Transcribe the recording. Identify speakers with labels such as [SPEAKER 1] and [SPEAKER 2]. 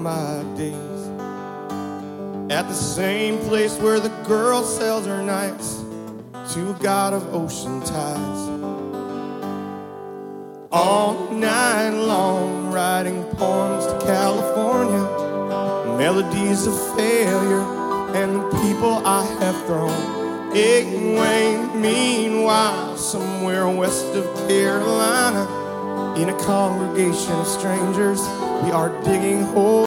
[SPEAKER 1] my days, at the same place where the girl sells her nights to a god of ocean tides. All night long, writing poems to California, melodies of failure and the people I have thrown away. Meanwhile, somewhere west of Carolina, in a congregation of strangers, we are digging holes.